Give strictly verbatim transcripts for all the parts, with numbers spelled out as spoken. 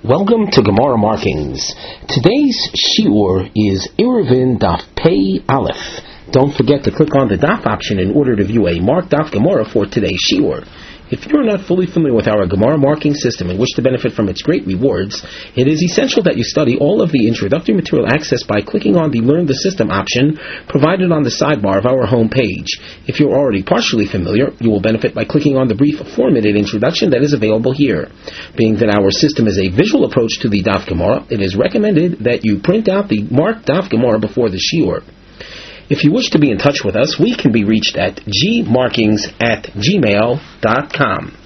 Welcome to Gemara Markings. Today's shiur is Eruvin Daf Pei Aleph. Don't forget to click on the Daf option in order to view a marked Daf Gemara for today's shiur. If you're not fully familiar with our Gemara marking system and wish to benefit from its great rewards, it is essential that you study all of the introductory material accessed by clicking on the Learn the System option provided on the sidebar of our home page. If you're already partially familiar, you will benefit by clicking on the brief four-minute introduction that is available here. Being that our system is a visual approach to the Daf Gemara, it is recommended that you print out the marked Daf Gemara before the shiur. If you wish to be in touch with us, we can be reached at gmarkings at gmail dot com.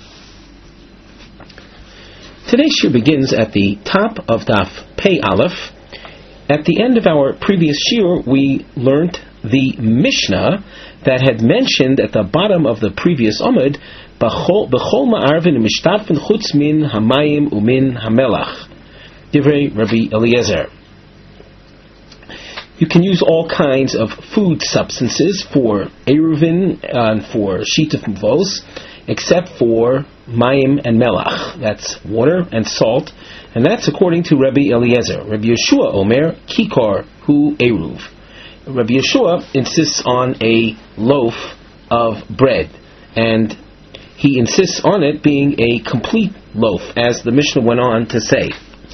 Today's shiur begins at the top of Daf Pei Aleph. At the end of our previous shiur, we learnt the Mishnah that had mentioned at the bottom of the previous Amud, B'chol ma'arvin mishtafin chutz min hamayim umin hamelach. Divrei Rabbi Eliezer. You can use all kinds of food substances for Eruvin and for Shituf Mvos, except for Mayim and Melach. That's water and salt, and that's according to Rabbi Eliezer. Rabbi Yeshua Omer, Kikar Hu Eruv. Rabbi Yeshua insists on a loaf of bread, and he insists on it being a complete loaf, as the Mishnah went on to say.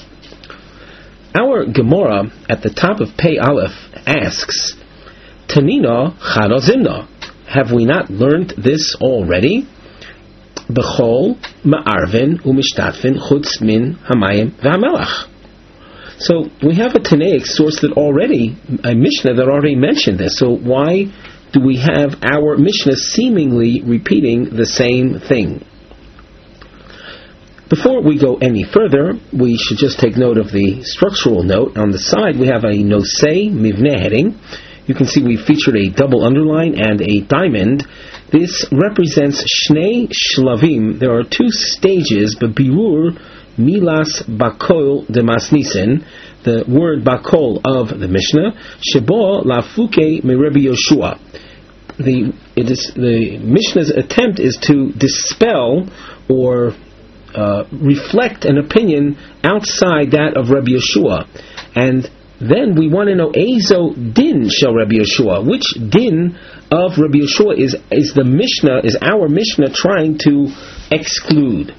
Our Gemara at the top of Pei Aleph asks, Tanina Chana Zimna. Have we not learned this already? B'chol ma'arvin u'mishtatfin chutz min hamayim v'hamelach. So we have a Tanaic source that already, a Mishnah that already mentioned this. So why do we have our Mishnah seemingly repeating the same thing? Before we go any further, we should just take note of the structural note. On the side, we have a nosei mivneh heading. You can see we featured a double underline and a diamond. This represents shnei shlavim. There are two stages, b'birur milas bakol de masnisen, the word bakol of the Mishnah, shebo lafuke me Rabbi Yoshua. The, it is, the Mishnah's attempt is to dispel or Uh, reflect an opinion outside that of Rabbi Yeshua. And then we want to know Eizo din shel Rabbi Yeshua. Which din of Rabbi Yeshua is, is the Mishnah, is our Mishnah trying to exclude?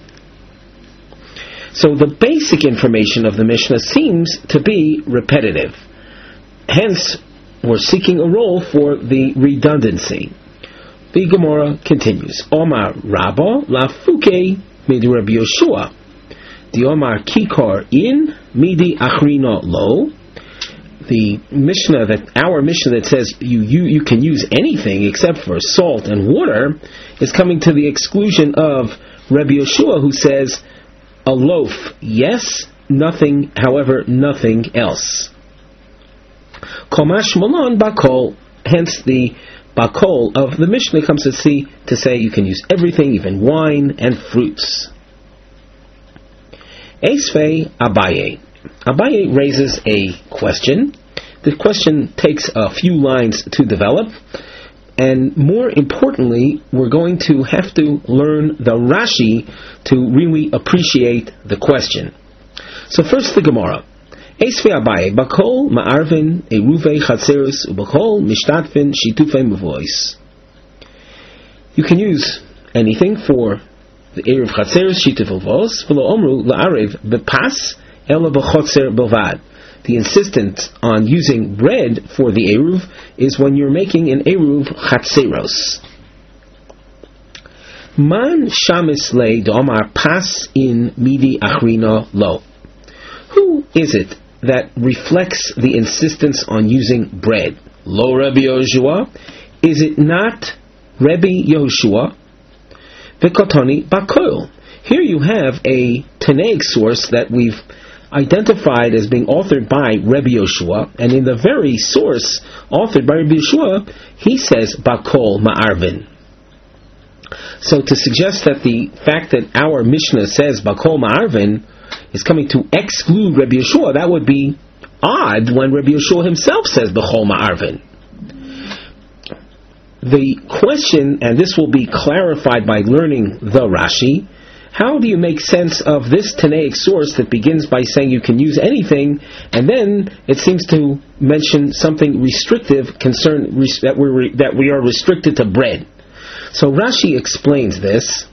So the basic information of the Mishnah seems to be repetitive. Hence, we're seeking a role for the redundancy. The Gemara continues. Omar Rabba lafuke Midi Rabbi Yoshua, the Omar Kikar in Midi Achrina Lo. The Mishnah that our Mishnah that says you, you you can use anything except for salt and water is coming to the exclusion of Rabbi Yoshua, who says a loaf, yes, nothing, however, nothing else. Komash Malon Bakol, hence the Bakol of the Mishnah comes to see to say you can use everything, even wine and fruits. Esfei Abaye. Abaye raises a question. The question takes a few lines to develop, and more importantly, we're going to have to learn the Rashi to really appreciate the question. So first the Gemara. Esfei Abaye, Bakol ma'arvin eruvei chatzeros ubakol mishtatfin shitufei mavois. You can use anything for the eruv chatzeros shituf mavois. V'lo omru la'arev bepas ela b'chotzer belvad. The insistence on using bread for the eruv is when you're making an eruv chatzeros. Man shamis le d'omar pas in midi achrina lo. Who is it that reflects the insistence on using bread? Lo Rabbi Yoshua? Is it not Rabbi Yoshua? V'kotoni bakol. Here you have a Tanaic source that we've identified as being authored by Rabbi Yoshua, and in the very source authored by Rabbi Yoshua, he says bakol ma'arvin. So to suggest that the fact that our Mishnah says bakol ma'arvin is coming to exclude Rabbi Yeshua, that would be odd when Rabbi Yeshua himself says B'chol Ma'arvin. The question, and this will be clarified by learning the Rashi, How do you make sense of this Tanaic source that begins by saying you can use anything, and then it seems to mention something restrictive, concern that we that we are restricted to bread? So Rashi explains this.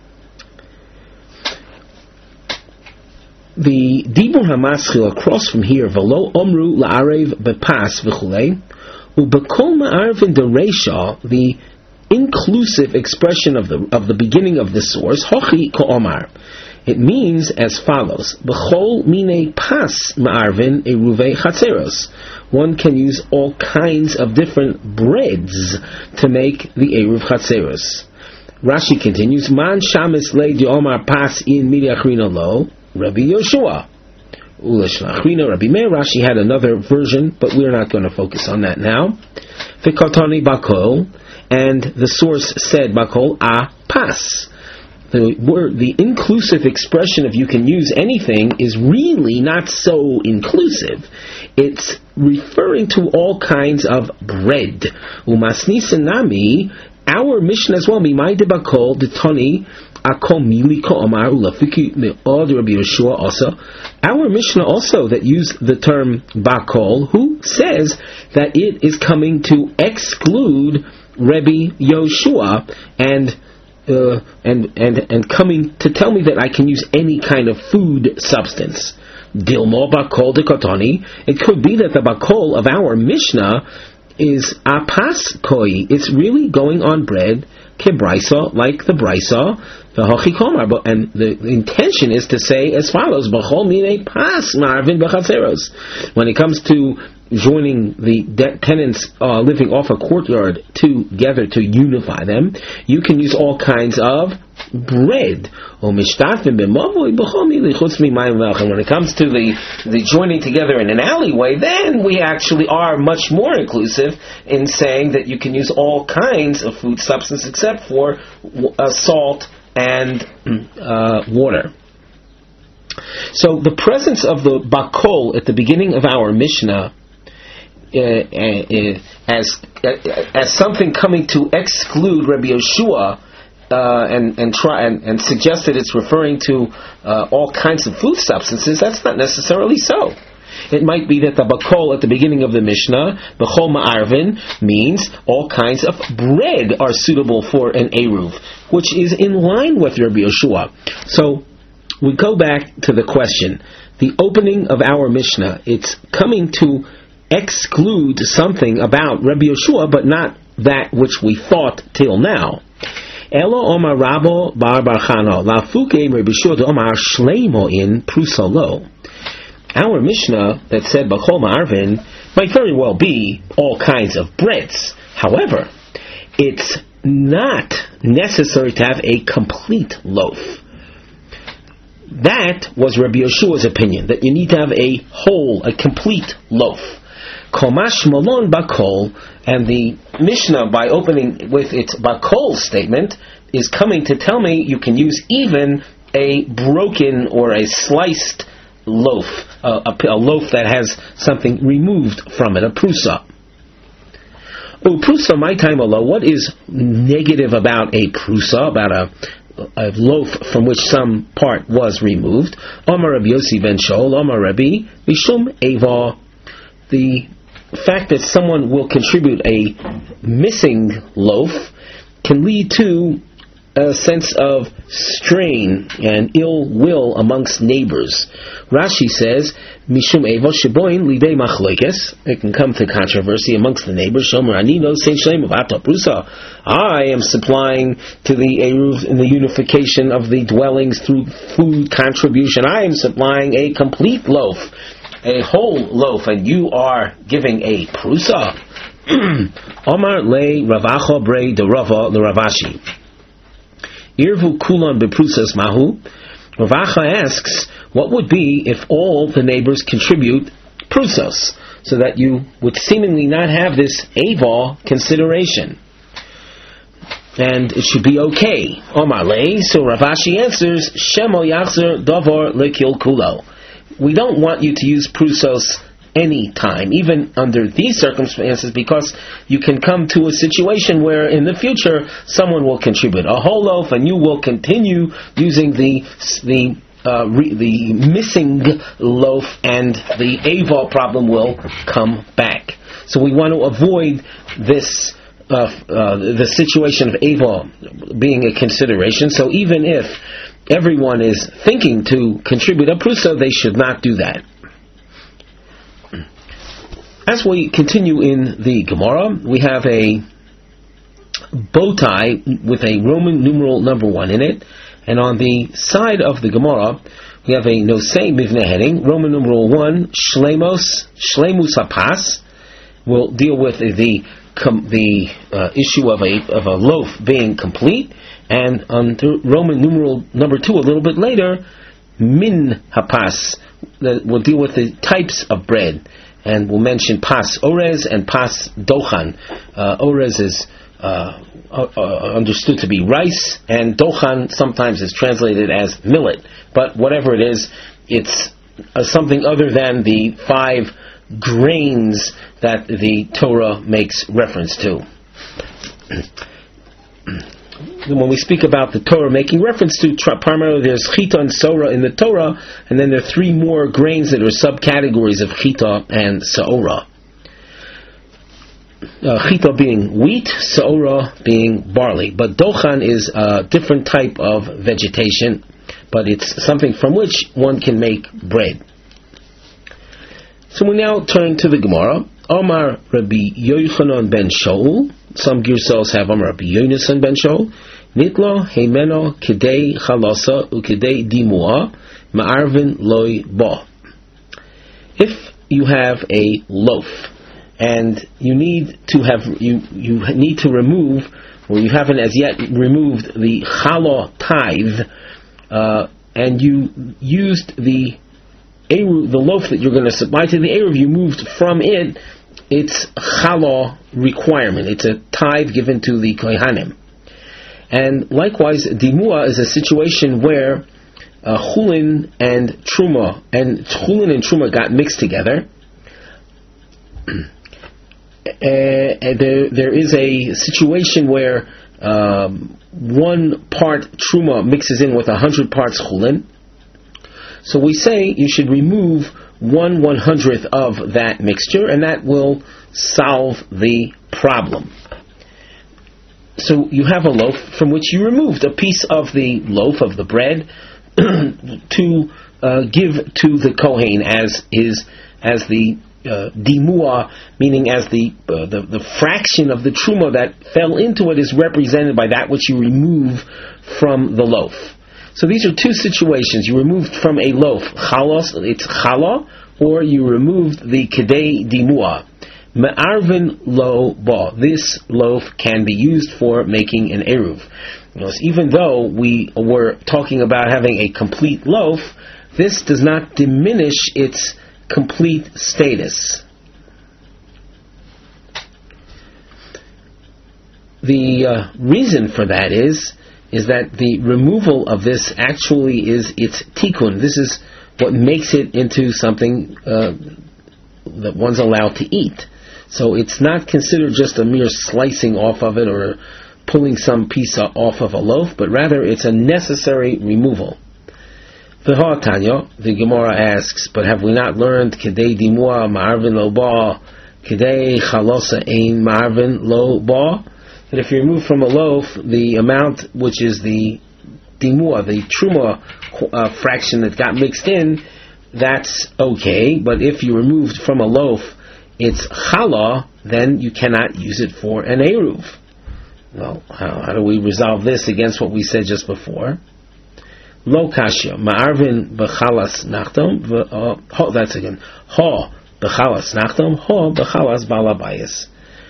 The Dibur HaMaschil across from here, V'lo omru la'arev bepas v'chulei, u'bekol ma'arvin dereisha, the inclusive expression of the of the beginning of the source, hochi ko'omar. It means as follows: B'chol mine pas ma'arvin eruvei chatzeros. One can use all kinds of different breads to make the eruv chatzeros. Rashi continues: Man shamis le di'omar pas in midiachrina lo Rabbi Yoshua. Ulashlachrina Rabbi Meir. Rashi had another version, but we're not going to focus on that now. V'katani bakol. And the source said, Bakol a pas. The word, the inclusive expression of you can use anything is really not so inclusive. It's referring to all kinds of bread. Umasnisanami, our mission as well, Mimai de Bakol, the Tani, Akol Mili Ko Omar Ulafiki Me'od Rabbi Yeshua also. Our Mishnah also that use the term Bakol, who says that it is coming to exclude Rabbi Yoshua and uh, and and and coming to tell me that I can use any kind of food substance. Dilmo bakol de kotani. It could be that the bakol of our Mishnah is apas koi. It's really going on bread kebraisa, like the braisa, the hochi komar. And the intention is to say as follows: b'chol mine pas marvin b'chatzeros. When it comes to joining the de- tenants uh, living off a courtyard together to unify them, you can use all kinds of bread. And when it comes to the, the joining together in an alleyway, then we actually are much more inclusive in saying that you can use all kinds of food substance except for uh, salt and uh, water. So the presence of the bakol at the beginning of our Mishnah Uh, uh, as uh, as something coming to exclude Rabbi Yoshua uh, and and try and, and suggest that it's referring to uh, all kinds of food substances, that's not necessarily so. It might be that the bakol at the beginning of the Mishnah, b'chol ma'arvin, means all kinds of bread are suitable for an eruv, which is in line with Rabbi Yoshua. So we go back to the question: the opening of our Mishnah, it's coming to exclude something about Rabbi Yoshua, but not that which we thought till now. Elo Omar Rabo Bar Bar Chano Lafuke Rabbi Yoshua Omar Shleimo in Prusalo. Our Mishnah that said B'chol Ma'arvin might very well be all kinds of breads. However, it's not necessary to have a complete loaf. That was Rabbi Yoshua's opinion, that you need to have a whole, a complete loaf. Komash Malon Bakol, and the Mishnah, by opening with its Bakol statement, is coming to tell me you can use even a broken or a sliced loaf, uh, a, a loaf that has something removed from it, a prusa. Oh, prusa, my time Allah, what is negative about a prusa, about a a loaf from which some part was removed? Omar Rabbi Yossi ben Shaul, Omar Rabbi, Mishum Eva, the fact that someone will contribute a missing loaf can lead to a sense of strain and ill will amongst neighbors. Rashi says, Mishum Eva Sheboin Lidei Machlekes. It can come to controversy amongst the neighbors. Shomer Anino Saint Shlem of Ata Prusa. I am supplying to the Eruv in the unification of the dwellings through food contribution. I am supplying a complete loaf, a whole loaf, and you are giving a prusa. Omar le Ravacha bre de Rava le Ravashi. Irvu kulon beprusas mahu. Ravacha asks, what would be if all the neighbors contribute prusas, so that you would seemingly not have this ava consideration, and it should be okay. Omar le. So Ravashi answers, Shemo yachzer davar lekil kulo. We don't want you to use prusos any time, even under these circumstances, because you can come to a situation where in the future someone will contribute a whole loaf and you will continue using the the uh, re, the missing loaf, and the Eiva problem will come back. So we want to avoid this uh, uh, the situation of Eiva being a consideration. So even if everyone is thinking to contribute a prusa, they should not do that. As we continue in the Gemara, we have a bow tie with a Roman numeral number one in it, and on the side of the Gemara, we have a nosei mivne heading, Roman numeral one, shlemos, shlemus hapas. We'll deal with the the uh, issue of a of a loaf being complete, and under Roman numeral number two, a little bit later, min hapas. We'll deal with the types of bread. And we'll mention pas orez and pas dochan. Uh, orez is uh, uh, understood to be rice, and dochan sometimes is translated as millet. But whatever it is, it's uh, something other than the five grains that the Torah makes reference to. When we speak about the Torah making reference to, primarily there's chita and saora in the Torah, and then there are three more grains that are subcategories of chita and saora. Uh, chita being wheat, saora being barley. But dochan is a different type of vegetation, but it's something from which one can make bread. So we now turn to the Gemara. Omar Rabbi Yochanan ben Shaul. Some girsos have Omar Rabbi Yonasan ben Shaul. Nitlo heimeno kidei chalasa ukidei dimua ma'arvin loy bo. If you have a loaf and you need to have you you need to remove, or you haven't as yet removed the challah tithe, uh, and you used the eruv, the loaf that you're going to supply to the eruv, you moved from it, it's challah requirement. It's a tithe given to the kohanim. And likewise, dimua is a situation where uh, chulin and truma, and chulin and truma got mixed together. uh, there, there is a situation where um, one part truma mixes in with a hundred parts chulin. So we say you should remove one one hundredth of that mixture, and that will solve the problem. So you have a loaf from which you removed a piece of the loaf of the bread to uh, give to the kohen as is as the uh, dimua, meaning as the, uh, the the fraction of the truma that fell into it is represented by that which you remove from the loaf. So these are two situations. You removed from a loaf chalos, it's challah, or you removed the kedei dimua. Me'arvin lo ba. This loaf can be used for making an eruv. You know, so even though we were talking about having a complete loaf, this does not diminish its complete status. The uh, reason for that is is that the removal of this actually is its tikkun. This is what makes it into something uh, that one's allowed to eat. So it's not considered just a mere slicing off of it or pulling some piece off of a loaf, but rather it's a necessary removal. V'ha Tanya, the Gemara asks, but have we not learned Kedei dimua ma'arvin lo ba, Kedei chalosa ein ma'arvin lo ba? That if you remove from a loaf the amount which is the dimua, the truma uh, fraction that got mixed in, that's okay. But if you removed from a loaf it's challah, then you cannot use it for an eruv. Well, how, how do we resolve this against what we said just before? Lo kashya ma'arvin b'chalas nachtom. Oh, that's again. Ha b'chalas nachtom. Ha b'chalas balabayas.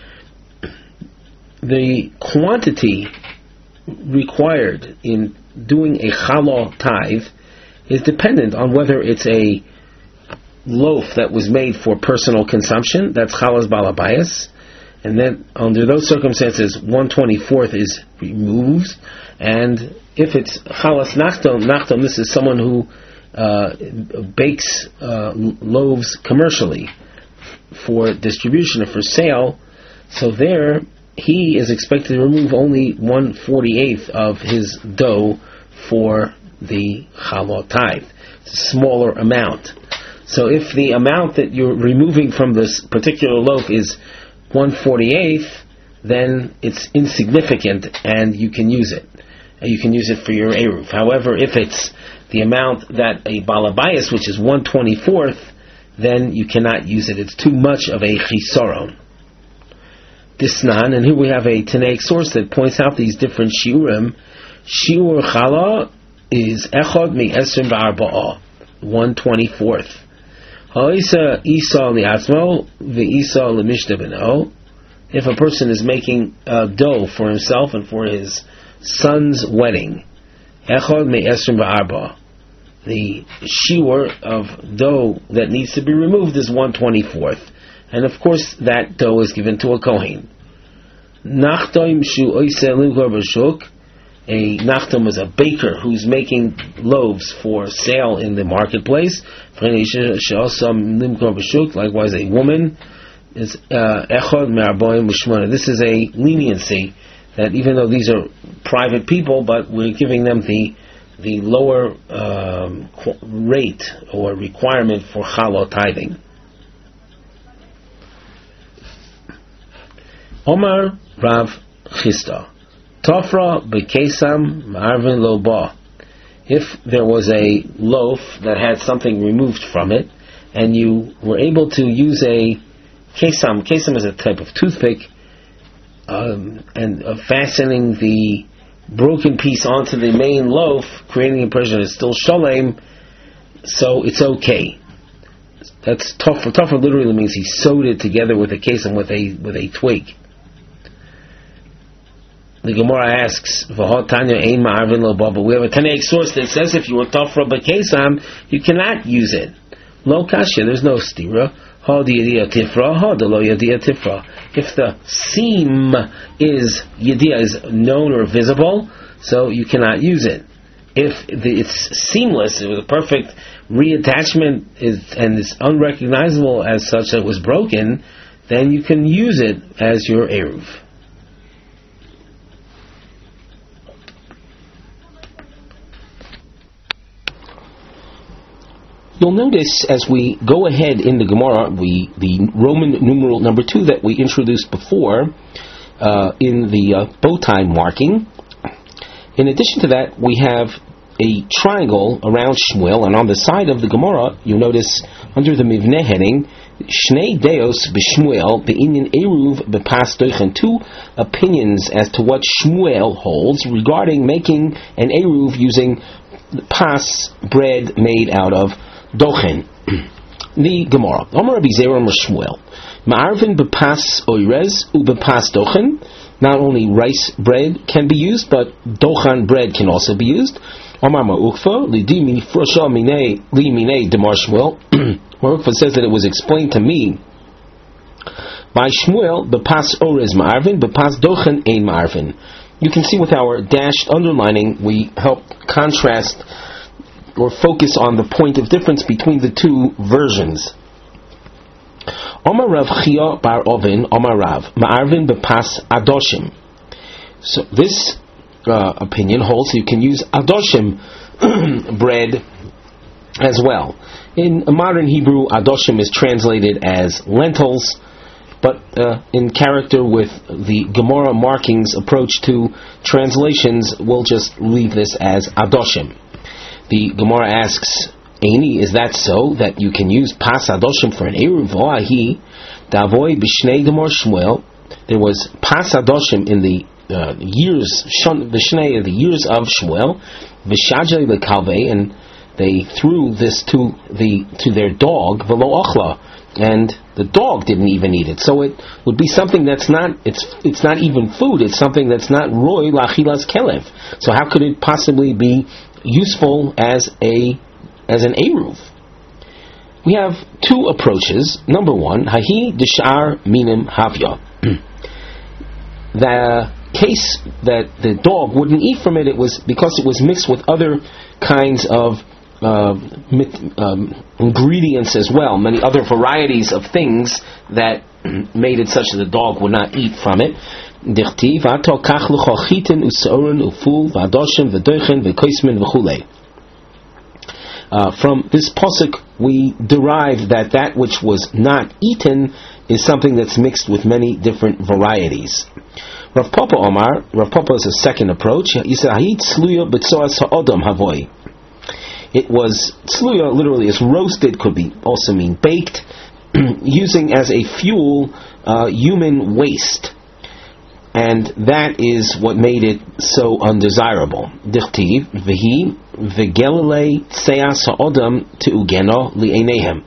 The quantity required in doing a challah tithe is dependent on whether it's a loaf that was made for personal consumption, that's chalas balabayas, and then under those circumstances one twenty-fourth is removed, and if it's chalas nachtom, nachtom, this is someone who uh, bakes uh, loaves commercially, for distribution or for sale. So there, he is expected to remove only one forty-eighth of his dough for the challah tithe. It's a smaller amount. So if the amount that you're removing from this particular loaf is one forty-eighth, then it's insignificant and you can use it. You can use it for your eruv. However, if it's the amount that a balabayas, which is one twenty-fourth, then you cannot use it. It's too much of a chisaron. Disnan, and here we have a Tanaic source that points out these different shiurim. Shiur chala is echad mi esrim v'arba'ah, one twenty-fourth. Ha'isa isa li'atzmo v'isa l'mishta b'no. If a person is making uh, dough for himself and for his son's wedding, echad mi esrim v'arba'ah, the shiur of dough that needs to be removed is one twenty-fourth. And of course, that dough is given to a kohen. Nachtom shu oiseh limkor b'shuk. A nachtom is a baker who's making loaves for sale in the marketplace. Likewise, a woman is echad me'arboim b'shmona. This is a leniency that even though these are private people, but we're giving them the the lower um, rate or requirement for challah tithing. Omar Rav Chisda, Tofra bekesam ma'arvin lo ba. If there was a loaf that had something removed from it, and you were able to use a kesam, kesam is a type of toothpick, um, and uh, fastening the broken piece onto the main loaf, creating the impression it's still shalem, so it's okay. That's tofra. Tofra literally means he sewed it together with a kesam, with a with a twig. The Gemara asks, but we have a Tanaic source that says if you were tofra b'kesam, you cannot use it. Lo kasha, there's no stira. Ha diyadia tifra, ha lo yadia tifra. If the seam is yadia is known or visible, so you cannot use it. If the, it's seamless, it was a perfect reattachment is, and is unrecognizable as such that it was broken, then you can use it as your eruv. You'll notice as we go ahead in the Gemara, we, the Roman numeral number two that we introduced before uh, in the uh, bow tie marking. In addition to that, we have a triangle around Shmuel, and on the side of the Gemara, you'll notice under the Mivneh heading, Shnei Deos b'Shmuel be'inyan eruv b'pas dochen, two opinions as to what Shmuel holds regarding making an eruv using pas, bread made out of dochen. The Gemara. Omar Rabbi Zera Shmuel. Ma'arvin b'pas oirez u'b'pas dochen. Not only rice bread can be used, but dochan bread can also be used. Omar Ma'ukfa lidi mifrosha minei li minei demar Shmuel. Ma'ukfa says that it was explained to me by Shmuel b'pas oirez ma'arvin b'pas dochen ein ma'arvin. You can see with our dashed underlining, we help contrast or focus on the point of difference between the two versions. Omar Rav Chia bar Ovin, Omar Rav, Ma'arvin bepas adoshim. So this uh, opinion holds you can use adoshim bread as well. In modern Hebrew, adoshim is translated as lentils, but uh, in character with the Gemara markings approach to translations, we'll just leave this as adoshim. The Gemara asks, Eini, is that so, that you can use pas adoshim for an eruv? Oahi, davoy b'shnei Gemara Shmuel. There was pas adoshim in the uh, years, b'shnei, the years of Shmuel, v'shajay lekalvei, and they threw this to the to their dog, v'lo ochla, and the dog didn't even eat it. So it would be something that's not, it's it's not even food, it's something that's not roy lachilas kelev. So how could it possibly be useful as a as an eruv? We have two approaches. Number one, hahi dishar minim havya. The case that the dog wouldn't eat from it, it was because it was mixed with other kinds of uh, mit, um, ingredients as well, many other varieties of things that made it such that the dog would not eat from it. Dichtiv ato kach l'cho chitin u'sa'orin u'ful v'adoshem v'doichen v'koismin v'chulei. Uh, from this pasuk, we derive that that which was not eaten is something that's mixed with many different varieties. Rav Papa Omar, Rav Papa is a second approach. He said, "Hahit sluya b'tzoas ha'odam havoi." It was sluya, literally, is roasted. Could be also mean baked, using as a fuel uh, human waste. And that is what made it so undesirable. Dichtiv v'hi v'gelilei tseas ha'odam te'ugeno li'einehem.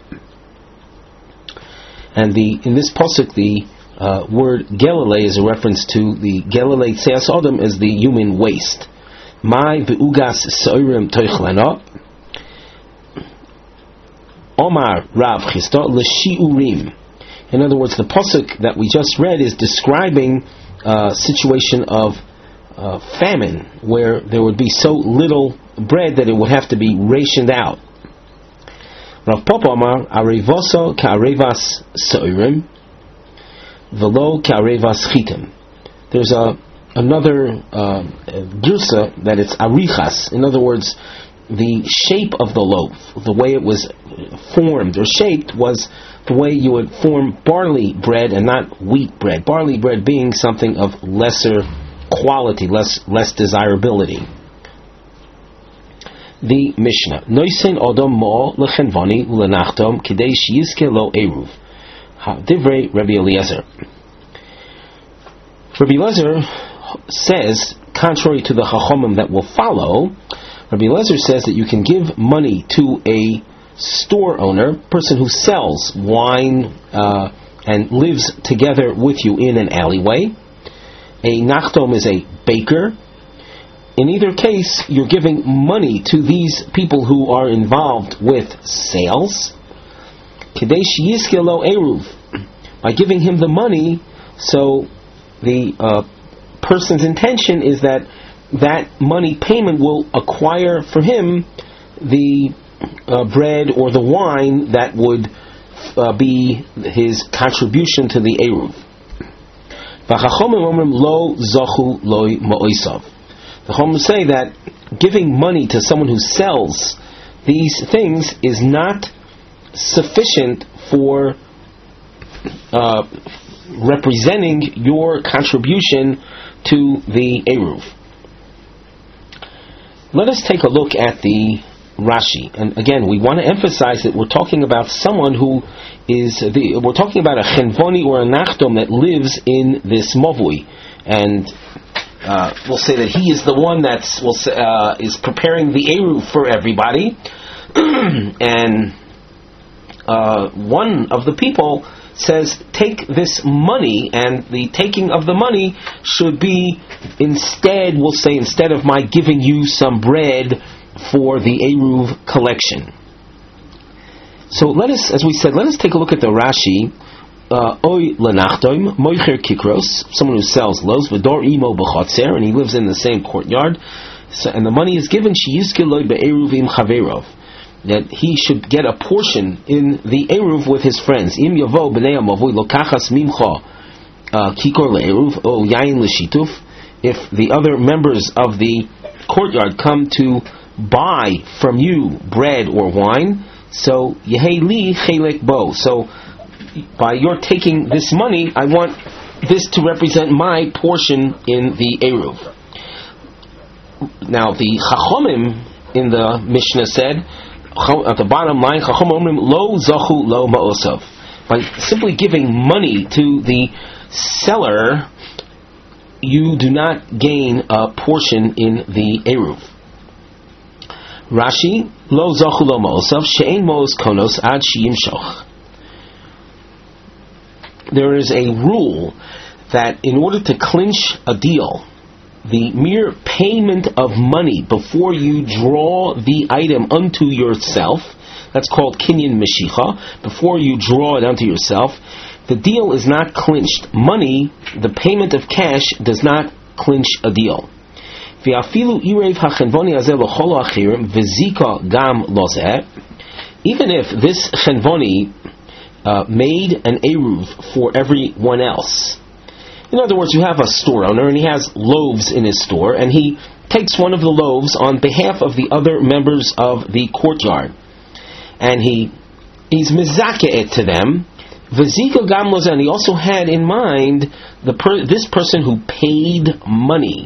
And the in this pasuk, the uh, word gelilei is a reference to the gelilei tseas ha'odam as the human waste. Mai v'ugas so'irim toichlena. Omar Rav Chisda l'shi'urim. In other words, the pasuk that we just read is describing Uh, situation of uh, famine, where there would be so little bread that it would have to be rationed out. Rav Papa Amar Arevoso ka'arevas so'irim velo ka'arevas chitim. There's a another uh, girsa that it's arichas. In other words, the shape of the loaf, the way it was formed or shaped, was the way you would form barley bread and not wheat bread. Barley bread being something of lesser quality, less less desirability. The Mishnah: Noisen odom mo lechenvani ulenachtom kidei sheyizke lo eruv. Divrei Rabbi Eliezer. Rabbi Eliezer says, contrary to the chachomim that will follow, Rabbi Eliezer says that you can give money to a store owner, person who sells wine uh, and lives together with you in an alleyway. A nachtom is a baker. In either case, you're giving money to these people who are involved with sales. Kadesh yizkelo eruv. By giving him the money, so the uh, person's intention is that that money payment will acquire for him the Uh, bread or the wine that would uh, be his contribution to the eruv. The Chacham say that giving money to someone who sells these things is not sufficient for uh, representing your contribution to the eruv. Let us take a look at the Rashi, and again, we want to emphasize that we're talking about someone who is the, we're talking about a chenvoni or a nachtom that lives in this movui, and uh, we'll say that he is the one that's will uh, is preparing the eruv for everybody, and uh, one of the people says, take this money, and the taking of the money should be instead, we'll say, instead of my giving you some bread for the eruv collection. So let us, as we said, let us take a look at the Rashi. Oy lenachtoim moicher kikros, someone who sells loaves, v'dor imo b'chotzer, and he lives in the same courtyard. So, and the money is given sheyizkeloi be'eruvim chaverov, that he should get a portion in the eruv with his friends. Im yavo b'nei amavui lokachas mimcha kikor le'eruv o yain l'shituf. If the other members of the courtyard come to buy from you bread or wine, so yehei li chelek bo. So by your taking this money, I want this to represent my portion in the eruv. Now the chachomim in the Mishnah said at the bottom line, chachomim lo zachu lo ma'osav. By simply giving money to the seller, you do not gain a portion in the eruv. Rashi, lo zachu lo ma'osav, she'ein mo'os konos ad sheyimshoch. There is a rule that in order to clinch a deal, the mere payment of money before you draw the item unto yourself, that's called kinyan meshicha, before you draw it unto yourself, the deal is not clinched. Money, the payment of cash, does not clinch a deal. V'afilu irev hachenvoni hazeh l'chol ha'achirim v'zika gam lozeh. Even if this chenvoni uh, made an eruv for everyone else. In other words, you have a store owner and he has loaves in his store, and he takes one of the loaves on behalf of the other members of the courtyard, and he he's mizake it to them. V'zika gam lozeh, and he also had in mind the per, this person who paid money.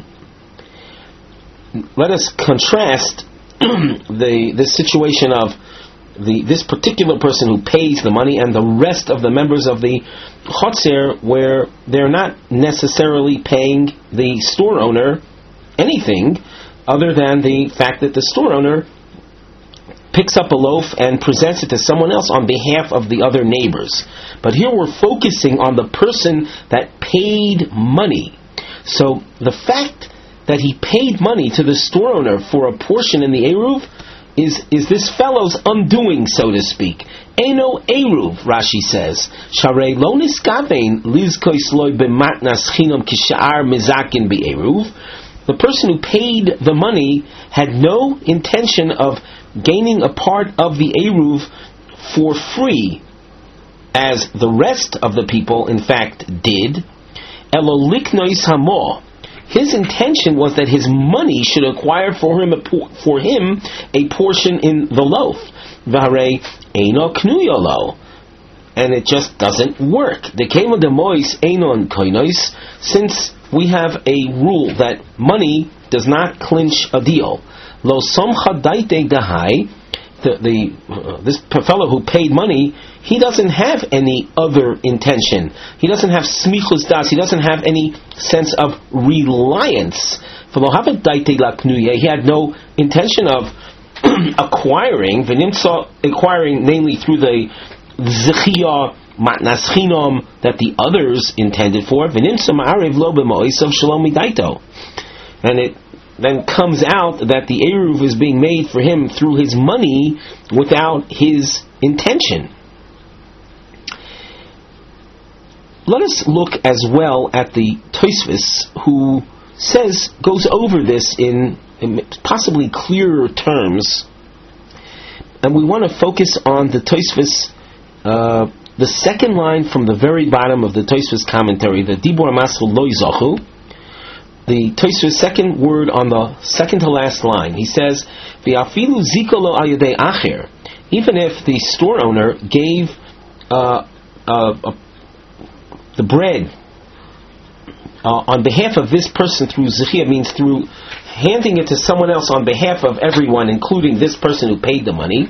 Let us contrast the the situation of the this particular person who pays the money and the rest of the members of the chotzer, where they're not necessarily paying the store owner anything other than the fact that the store owner picks up a loaf and presents it to someone else on behalf of the other neighbors. But here we're focusing on the person that paid money. So the fact that he paid money to the store owner for a portion in the eruv is is this fellow's undoing, so to speak. Eino eruv, Rashi says. Sharei lo niskavein lizkois loy b'matnas chinam kishar mizakin be'eruv. The person who paid the money had no intention of gaining a part of the eruv for free, as the rest of the people, in fact, did. Elo liknois hamo. His intention was that his money should acquire for him a, for him a portion in the loaf. V'harei eino knuyolo, and it just doesn't work. The kemo demois einon koinois, since we have a rule that money does not clinch a deal. Lo somcha daite dahai, the the uh, this fellow who paid money, he doesn't have any other intention. He doesn't have smichus das. He doesn't have any sense of reliance. He had no intention of acquiring, acquiring, namely through the zechiyah matnas chinam that the others intended for. And it then comes out that the eruv is being made for him through his money without his intention. Let us look as well at the Tosfos, who says, goes over this in, in possibly clearer terms, and we want to focus on the Tosfos, uh, the second line from the very bottom of the Tosfos commentary, the Dibur Maschil Lo Yizachu, the Tosfos second word on the second to last line. He says, "V'afilu zika lo al yedei acher," even if the store owner gave uh, uh, a the bread uh, on behalf of this person through zechiyah, means through handing it to someone else on behalf of everyone, including this person who paid the money,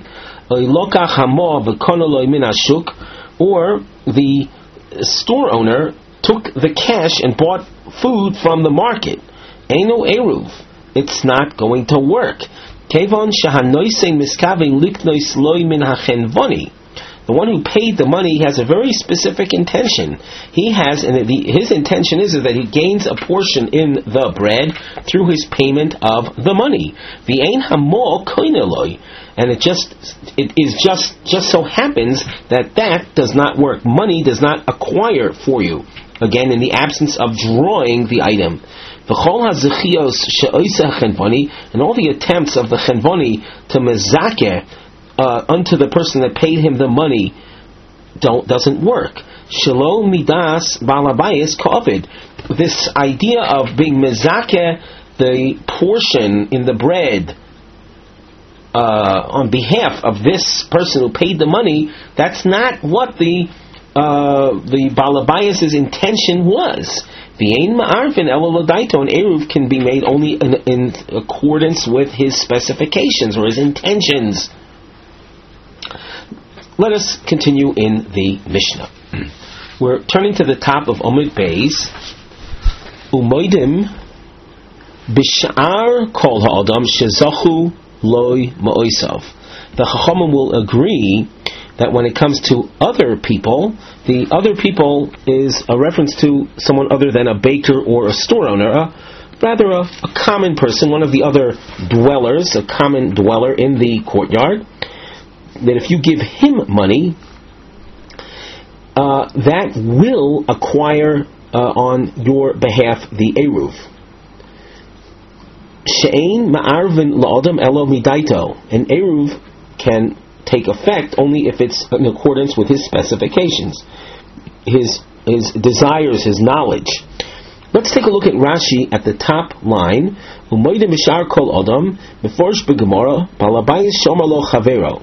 or the store owner took the cash and bought food from the market. Eino eruv, it's not going to work. Kevon shahanoisei miskavein liknois loy min hachenvoni. The one who paid the money has a very specific intention. He has, and the, his intention is, is that he gains a portion in the bread through his payment of the money. V'ein hamo koineloi, and it just it is just just so happens that that does not work. Money does not acquire for you. Again, in the absence of drawing the item. V'chol hazechios she'oiseh chenvoni, and all the attempts of the chenvoni to mezakeh Uh, unto the person that paid him the money don't doesn't work. Shalom midas balabayis kovid. This idea of being mezakeh, the portion in the bread uh, on behalf of this person who paid the money, that's not what the uh, the balabayis' intention was. The ein ma'arvin elolodaito, an eruv can be made only in, in accordance with his specifications or his intentions. Let us continue in the Mishnah. We're turning to the top of Omid Beis. Umoidim b'sha'ar kol ha'adam shezachu loy ma'oisav. The Chachamim will agree that when it comes to other people, the other people is a reference to someone other than a baker or a store owner, a, rather a, a common person, one of the other dwellers, a common dweller in the courtyard. That if you give him money, uh, that will acquire uh, on your behalf the eruv. She'ein ma'arvin la'adam elo midaito. An eruv can take effect only if it's in accordance with his specifications, his his desires, his knowledge. Let's take a look at Rashi at the top line. Umoide mishar kol adam meforsh begemara balabayis shomer lo chavero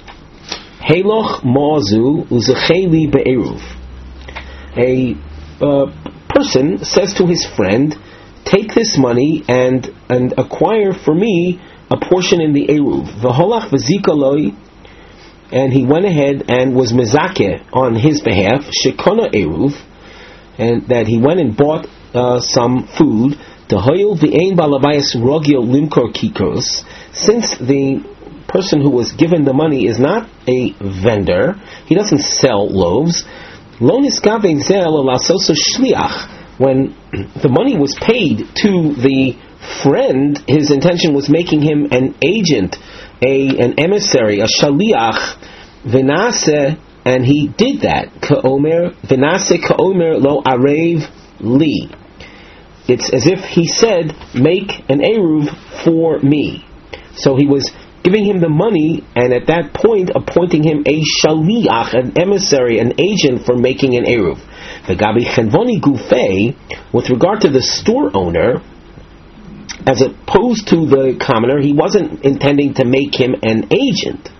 heloch moazu uzecheli be'eruv. A uh, person says to his friend, take this money and and acquire for me a portion in the eruv. V'holach v'zika loi, and he went ahead and was mezakeh on his behalf, shekona eruv, and that he went and bought uh, some food. Dehoyil v'ein balabayas rogil limkor kikos, since the person who was given the money is not a vendor, he doesn't sell loaves. Lo niskavein zeh elo lasoso shliach. When the money was paid to the friend, his intention was making him an agent, a an emissary, a shaliach, v'nase, and he did that. Ka'omer v'nase ka'omer lo arev li. It's as if he said, make an eruv for me. So he was giving him the money, and at that point appointing him a shaliach, an emissary, an agent for making an eruv. The gabi chenvoni gufei, with regard to the store owner, as opposed to the commoner, he wasn't intending to make him an agent.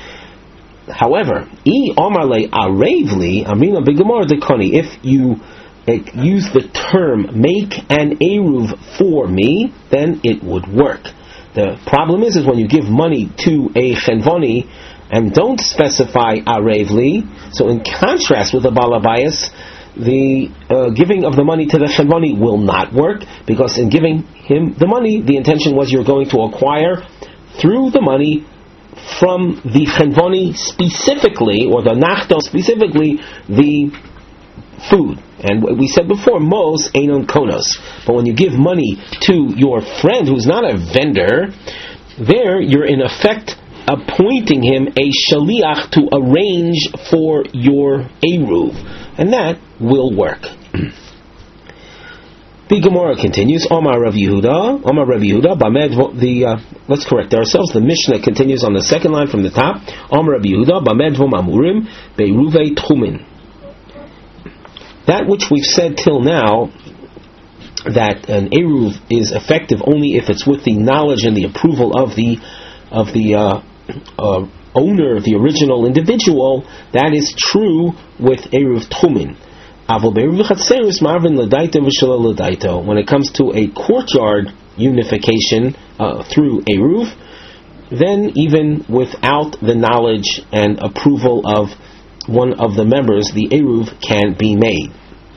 However, I omarle arevli amina begemar dekoni, if you uh, use the term make an eruv for me, then it would work. The problem is, is when you give money to a chenvoni and don't specify arevli. So in contrast with the balabayas, the uh, giving of the money to the chenvoni will not work, because in giving him the money, the intention was you're going to acquire through the money from the chenvoni specifically, or the nachto specifically, the food. And we said before, mos einon konos. But when you give money to your friend who's not a vendor, there you're in effect appointing him a shaliach to arrange for your eruv, and that will work. The Gemara continues. Omar Rav Yehuda, Omar Rav Yehuda, Bamed. The uh, let's correct ourselves. The Mishnah continues on the second line from the top. Omar Rav Yehuda, Bamed vom amurim beiruvei tchumin. That which we've said till now, that an eruv is effective only if it's with the knowledge and the approval of the of the uh, uh, owner, the original individual, that is true with eruv tchumin. When it comes to a courtyard unification uh, through eruv, then even without the knowledge and approval of one of the members, the eruv can be made.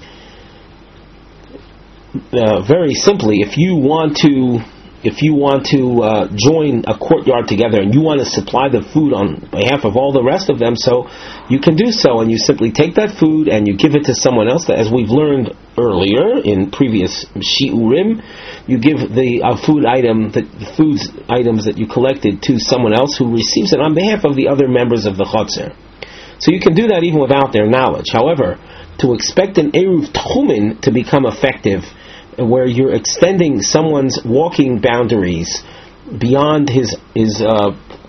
Uh, very simply, if you want to, if you want to uh, join a courtyard together and you want to supply the food on behalf of all the rest of them, so you can do so, and you simply take that food and you give it to someone else. That, as we've learned earlier in previous shiurim, you give the uh, food item, the foods items that you collected to someone else who receives it on behalf of the other members of the chotzer. So you can do that even without their knowledge. However, to expect an eruv tchumin to become effective, where you're extending someone's walking boundaries beyond his his uh,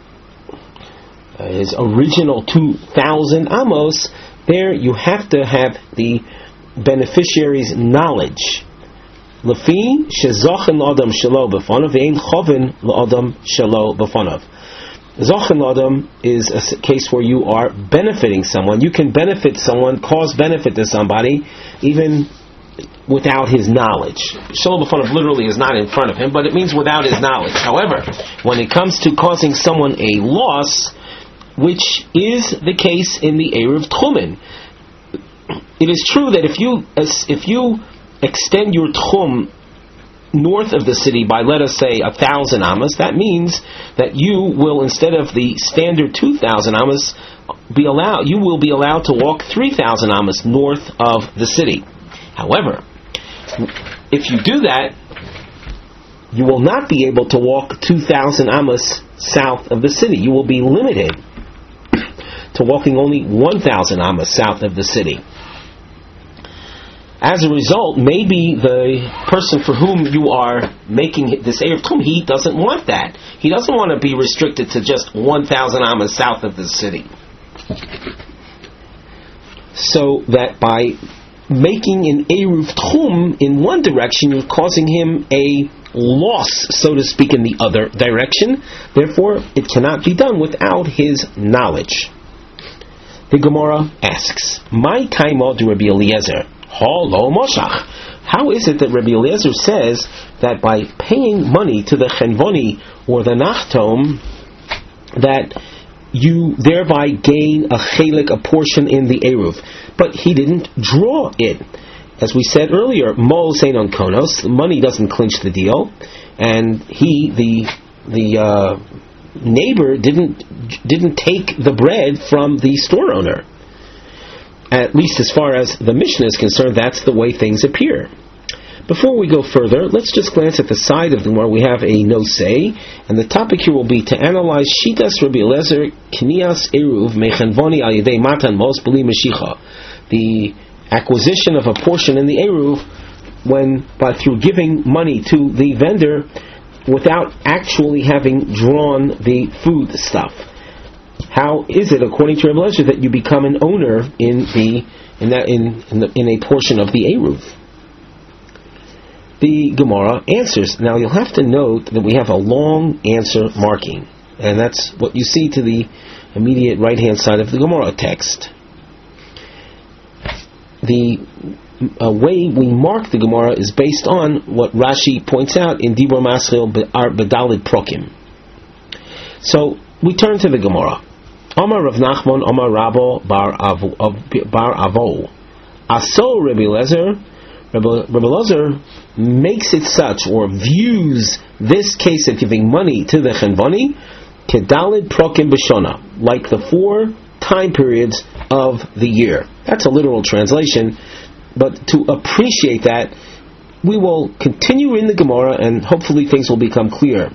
his original two thousand amos, there you have to have the beneficiary's knowledge. Lefi shezochen l'adam shelo b'fanav ve'ein choven l'adam shelo b'fanav. Zochen l'adam is a case where you are benefiting someone. You can benefit someone, cause benefit to somebody, even without his knowledge. Shelo b'fanav literally is not in front of him, but it means without his knowledge. However, when it comes to causing someone a loss, which is the case in the eruv tchumin, it is true that if you if you extend your tchum north of the city by, let us say, a thousand amas, that means that you will, instead of the standard two thousand amas, be allowed. You will be allowed to walk three thousand amas north of the city. However, if you do that, you will not be able to walk two thousand amas south of the city. You will be limited to walking only one thousand amas south of the city. as a result, maybe the person for whom you are making this Erev Tchum, he doesn't want that. He doesn't want to be restricted to just one thousand amas south of the city. So that by making an Erev Tchum in one direction, you're causing him a loss, so to speak, in the other direction. Therefore, it cannot be done without his knowledge. The Gemara asks, "My kaimo du Rabbi Eliezer, halo moshach." How is it that Rabbi Eliezer says that by paying money to the chenvoni or the nachtom, that you thereby gain a chelik, a portion in the eruv? But he didn't draw it. As we said earlier, mol sein on konos, the money doesn't clinch the deal, and he, the the uh, neighbor, didn't didn't take the bread from the store owner. At least as far as the Mishnah is concerned, that's the way things appear. Before we go further, let's just glance at the side of the Gemara. We have a nosei, and the topic here will be to analyze Shitas Rabbi Eliezer Knias Eruv Mechanvoni Al Yedei Matan Mos B'li Meshicha, the acquisition of a portion in the Eruv when by through giving money to the vendor without actually having drawn the food stuff. How is it, according to Rabbi Eliezer, that you become an owner in the in that in in, the, in a portion of the Eruv? The Gemara answers. Now you'll have to note that we have a long answer marking, and that's what you see to the immediate right hand side of the Gemara text. The uh, way we mark the Gemara is based on what Rashi points out in Dibur Maschil Bedalid Prokim. So we turn to the Gemara. Amar Rav Nachman, Amar Rabbo Bar Avo, Bar Avo. Aso Rabbi Eliezer. Rabbi Eliezer makes it such, or views this case of giving money to the Chenvoni, Kedalid Prokim B'Shona, like the four time periods of the year. That's a literal translation, but to appreciate that, we will continue in the Gemara and hopefully things will become clear.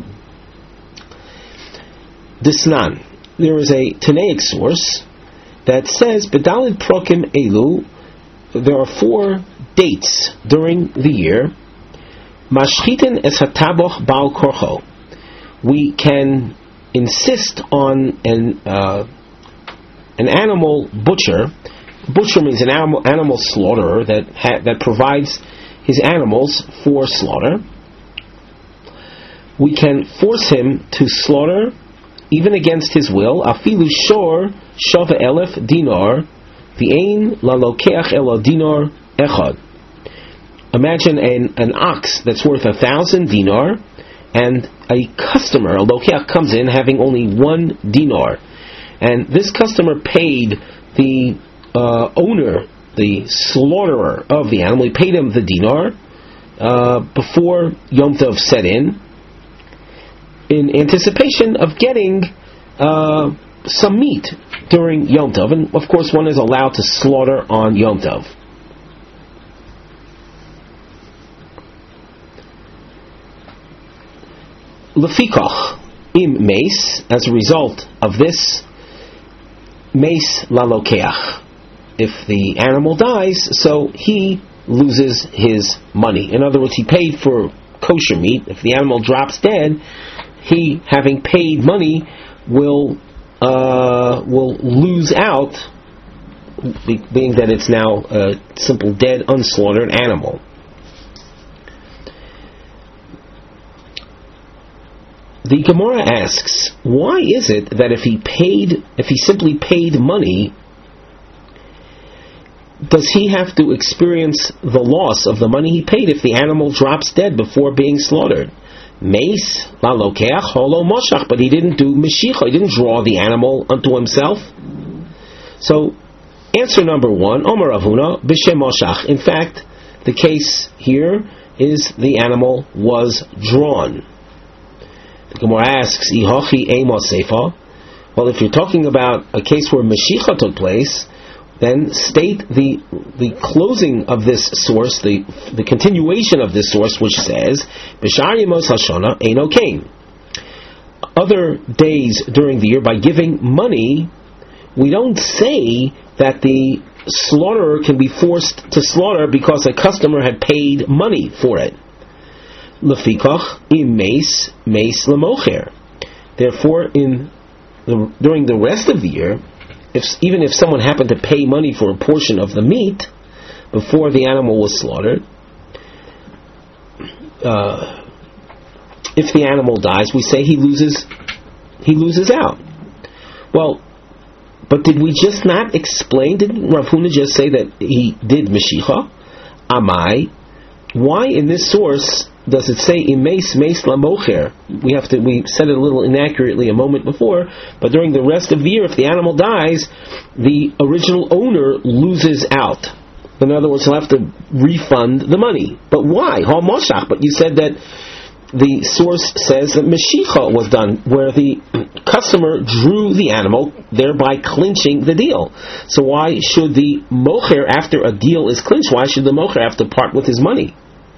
Disnan, there is a Tanaic source that says, Bedalid Prokim Elu, there are four dates during the year. Mashchitin es hataboch bal korcho. We can insist on an uh, an animal butcher. Butcher means an animal animal slaughterer that ha- that provides his animals for slaughter. We can force him to slaughter even against his will. Afilu shor shava elef dinar, v'ein la lokeach elo dinar echad. Imagine an, an ox that's worth a thousand dinar, and a customer, a lokeach, comes in having only one dinar, and this customer paid the uh, owner, the slaughterer of the animal, he paid him the dinar uh, before Yom Tov set in, in anticipation of getting uh, some meat during Yom Tov, and of course one is allowed to slaughter on Yom Tov. Lefikach im meis, as a result of this, meis la lokeach. If the animal dies, so he loses his money. In other words, he paid for kosher meat. If the animal drops dead, he, having paid money, will uh, will lose out, being that it's now a simple dead, unslaughtered animal. The Gemara asks, why is it that if he paid, if he simply paid money, does he have to experience the loss of the money he paid if the animal drops dead before being slaughtered? Meis la lokeach holo moshach, but he didn't do meshicha, he didn't draw the animal unto himself. So, answer number one, Omer Avuna b'shem moshach. In fact, the case here is the animal was drawn. The Gemara asks, Ihochi emos seifa. Well, if you're talking about a case where Mashiach took place, then state the the closing of this source, the the continuation of this source, which says, B'shar yemos hashana eino kain. Other days during the year, by giving money, we don't say that the slaughterer can be forced to slaughter because a customer had paid money for it. Lefikach im meis meis lemocher. Therefore, in the, during the rest of the year, if, even if someone happened to pay money for a portion of the meat before the animal was slaughtered, uh, if the animal dies, we say he loses he loses out. Well, but did we just not explain? Didn't Rav Huna just say that he did Meshicha? Amai? Why in this source does it say imeis meis lamocher? We have to. We said it a little inaccurately a moment before, but during the rest of the year, if the animal dies, the original owner loses out. In other words, he'll have to refund the money. But why? Ha moshach. But you said that the source says that Meshicha was done, where the customer drew the animal, thereby clinching the deal. So why should the mocher, after a deal is clinched, why should the mocher have to part with his money?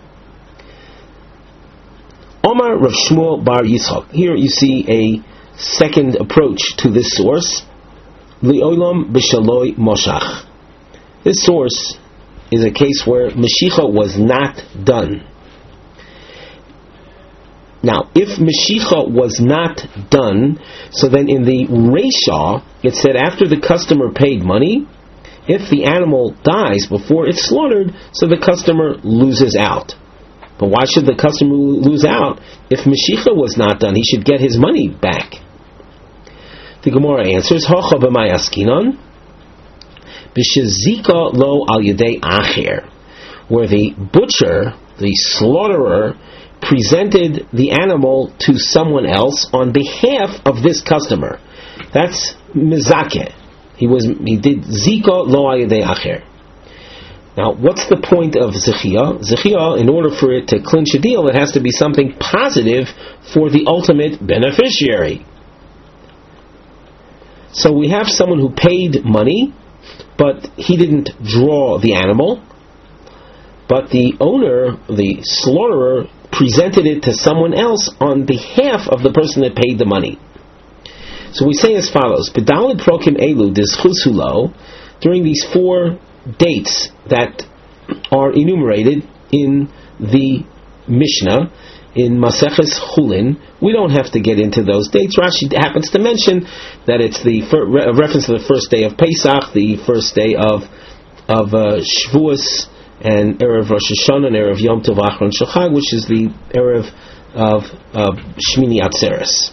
Omar Rav Shmuel Bar Yitzchak. Here you see a second approach to this source. Li'olam b'shaloi moshach. This source is a case where Meshicha was not done. Now, if Meshicha was not done, so then in the Reisha, it said after the customer paid money, if the animal dies before it's slaughtered, so the customer loses out. But why should the customer lose out? If Meshicha was not done, he should get his money back. The Gemara answers, Hocha b'may askinon, b'shezika lo al yedei acher, where the butcher, the slaughterer, presented the animal to someone else on behalf of this customer. That's mizakeh. He was he did zika lo al yedei acher. Now, what's the point of Zechiyah? Zechiyah, in order for it to clinch a deal, it has to be something positive for the ultimate beneficiary. So we have someone who paid money, but he didn't draw the animal, but the owner, the slaughterer, presented it to someone else on behalf of the person that paid the money. So we say as follows, B'daled prokim elu dizchus hulo, during these four dates that are enumerated in the Mishnah, in Maseches Chulin, we don't have to get into those dates. Rashi happens to mention that it's the fir- re- reference to the first day of Pesach, the first day of of uh, Shavuos, and Erev Rosh Hashanah, and Erev Yom Tov Achron Shel Chag, which is the Erev of uh, Shmini Atzeres.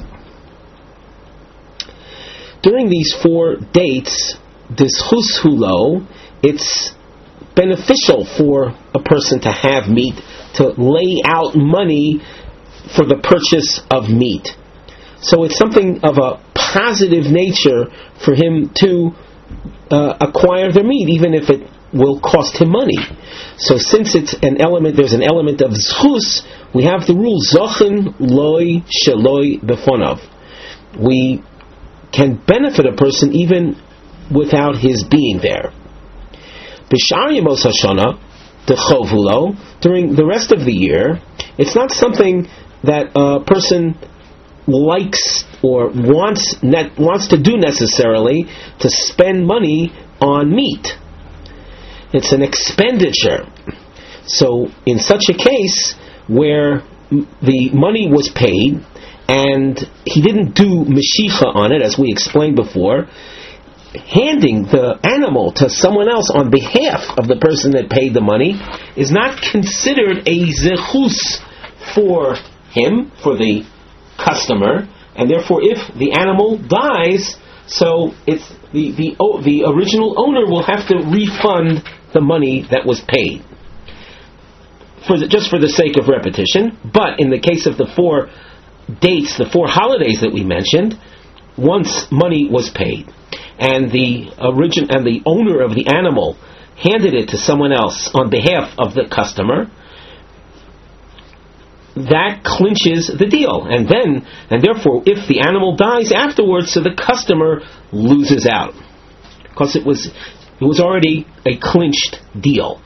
During these four dates, this Chus Hulo, it's beneficial for a person to have meat, to lay out money for the purchase of meat. So it's something of a positive nature for him to uh, acquire the meat, even if it will cost him money. So since it's an element, there's an element of zchus, we have the rule, Zochin loy sheloi befonav. We can benefit a person even without his being there. B'shar Yemos Hashana, dechovulo, during the rest of the year, it's not something that a person likes or wants net, wants to do necessarily, to spend money on meat. It's an expenditure. So in such a case where the money was paid and he didn't do Meshicha on it, as we explained before, handing the animal to someone else on behalf of the person that paid the money is not considered a zechus for him, for the customer, and therefore if the animal dies, so it's the, the, the original owner will have to refund the money that was paid. For the, just for the sake of repetition, but in the case of the four dates, the four holidays that we mentioned, once money was paid, and the origin and the owner of the animal handed it to someone else on behalf of the customer, that clinches the deal. And then, and therefore, if the animal dies afterwards, so the customer loses out, because it was it was already a clinched deal.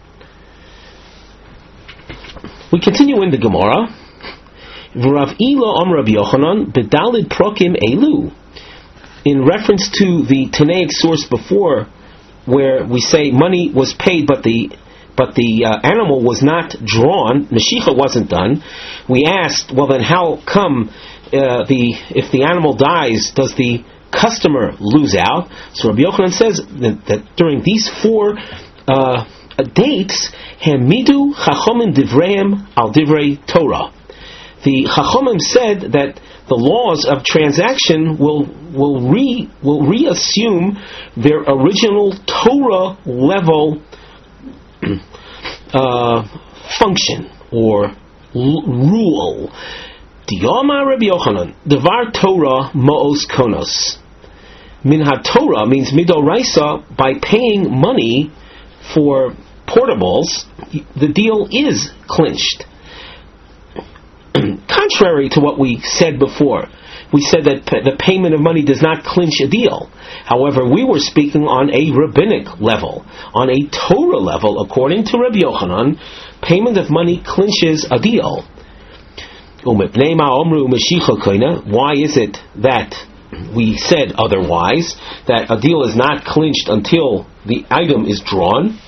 We continue in the Gemara. V'Rav Ilo Am Rabbi Yochanan B'Dalid Prokim Elu. In reference to the Tanaic source before where we say money was paid, but the but the uh, animal was not drawn, Mashicha wasn't done, we asked, well then how come uh, the if the animal dies, does the customer lose out? So Rabbi Yochanan says that, that during these four uh, dates, Hamidu Chachomim Divreim al Divrei Torah. The Chachomim said that the laws of transaction will will re will reassume their original Torah level uh, function or l- rule. Diyama Rabbi Yochanan, Devar Torah Mo'os Konos. Min HaTorah means Midoraisa, by paying money for portables, the deal is clinched. Contrary to what we said before, we said that p- the payment of money does not clinch a deal. However, we were speaking on a rabbinic level. On a Torah level, according to Rabbi Yochanan, payment of money clinches a deal. Why is it that we said otherwise, that a deal is not clinched until the item is drawn?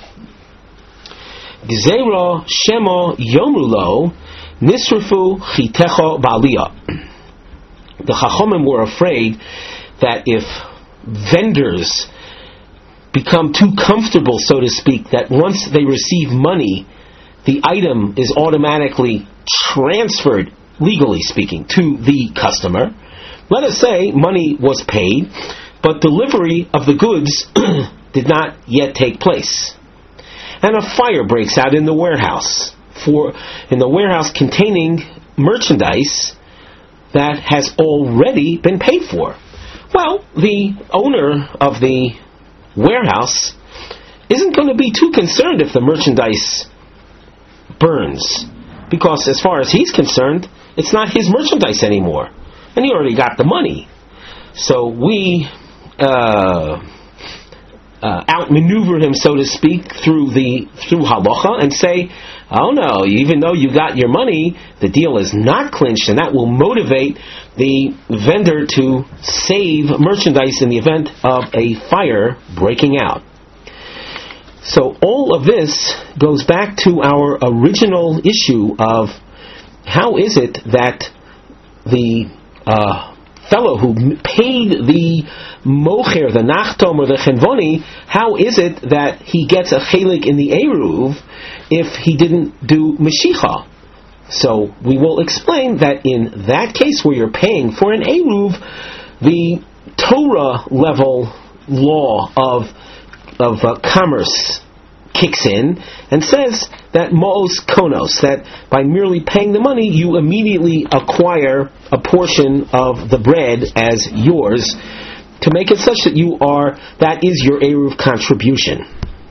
Gzeira shemo yomrulo nisrafu chitecho ba'aliyah. The Chachomim were afraid that if vendors become too comfortable, so to speak, that once they receive money, the item is automatically transferred, legally speaking, to the customer. Let us say money was paid, but delivery of the goods did not yet take place, and a fire breaks out in the warehouse for in the warehouse containing merchandise that has already been paid for. Well, the owner of the warehouse isn't going to be too concerned if the merchandise burns, because as far as he's concerned, it's not his merchandise anymore, and he already got the money. So we uh, uh, outmaneuver him, so to speak, through the through halacha, and say, oh no, even though you got your money, the deal is not clinched, and that will motivate the vendor to save merchandise in the event of a fire breaking out. So all of this goes back to our original issue of how is it that the uh, fellow who paid the mocher, the nachtom or the chenvoni, how is it that he gets a chelik in the eruv if he didn't do Mashicha? So we will explain that in that case where you're paying for an eruv, the Torah level law of of uh, commerce kicks in and says that mo'os konos, that by merely paying the money you immediately acquire a portion of the bread as yours, to make it such that you are that is your eruv contribution.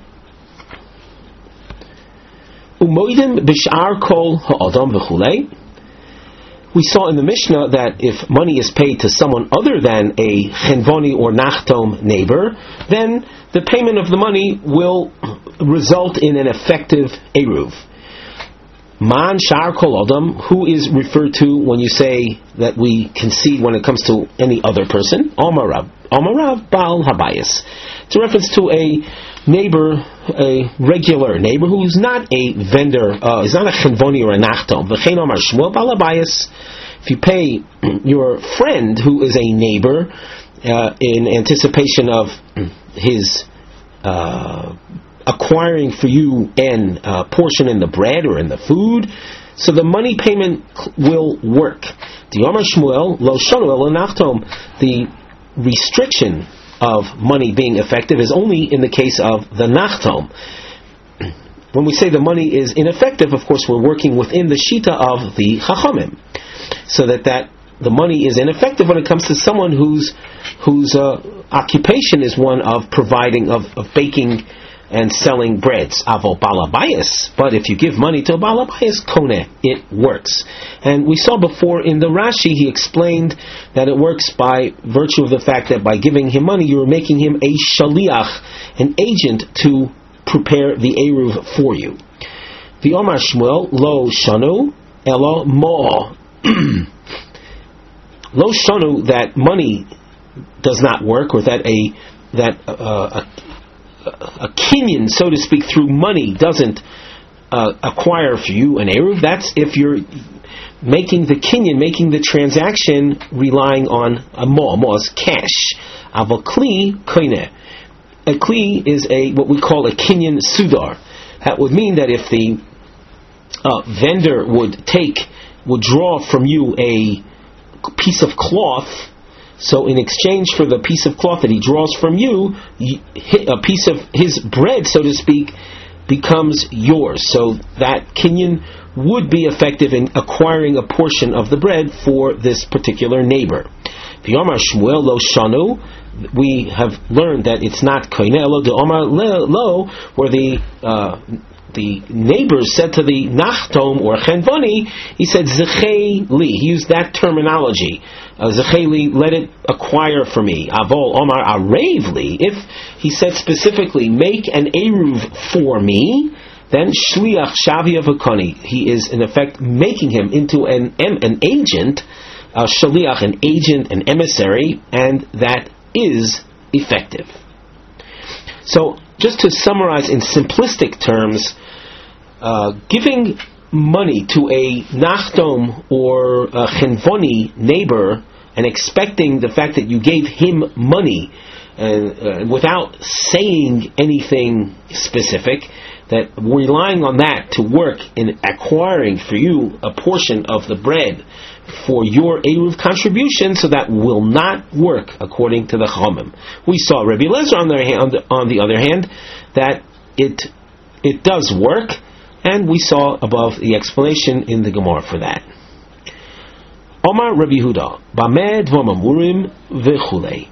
Umoidim b'shar kol ha'adam v'chulei. We saw in the Mishnah that if money is paid to someone other than a chenvoni or nachtom neighbor, then the payment of the money will result in an effective eruv. Man shar kol adam, who is referred to when you say that we concede when it comes to any other person? Omarav, Omarav Baal Habayis. It's a reference to a neighbor, a regular neighbor who's not a vendor, uh, is not a chenvoni or a nachtom. V'chein Omar Shmuel Baal Habayis. If you pay your friend who is a neighbor uh, in anticipation of his uh, acquiring for you an uh, portion in the bread or in the food, so the money payment will work. The Omar Shmuel Lo Shanu Elo Nachtom. The restriction of money being effective is only in the case of the nachtom. When we say the money is ineffective, of course we're working within the shita of the chachamim, so that, that the money is ineffective when it comes to someone whose whose uh, occupation is one of providing, of, of baking and selling breads. Avo balabayas. But if you give money to a balabayas, koneh, it works. And we saw before in the Rashi, he explained that it works by virtue of the fact that by giving him money, you are making him a shaliach, an agent to prepare the eruv for you. The Omar Shmuel, lo shanu, elo mo. Lo shanu, that money does not work, or that a that uh, a a kinyan, so to speak, through money doesn't uh, acquire for you an eruv. That's if you're making the kinyan, making the transaction, relying on a mo. Mo is cash. Aval kli koine. A kli is a what we call a kinyan sudar. That would mean that if the uh, vendor would take, would draw from you a piece of cloth, so in exchange for the piece of cloth that he draws from you, a piece of his bread, so to speak, becomes yours. So that kinyan would be effective in acquiring a portion of the bread for this particular neighbor. V'yomar Shmuel lo shanu, we have learned that it's not koine lo de omar lo, where the uh, the neighbors said to the nachtom or chenvani, he said zechei li. He used that terminology. Uh, zechei li, let it acquire for me. Avol omar arev li. If he said specifically, make an eruv for me, then shliach shavia v'koni. He is in effect making him into an an agent, uh, shliach, an agent, an emissary, and that is effective. So, just to summarize in simplistic terms, uh, giving money to a nachtom or a chenvoni neighbor and expecting the fact that you gave him money and uh, without saying anything specific, that relying on that to work in acquiring for you a portion of the bread for your eruv contribution, so that will not work according to the Chachamim. We saw Rabbi Eliezer on the, on the on the other hand that it it does work, and we saw above the explanation in the Gemara for that. Omar Rabbi Yehuda, Bamed v'mamurim v'chulei.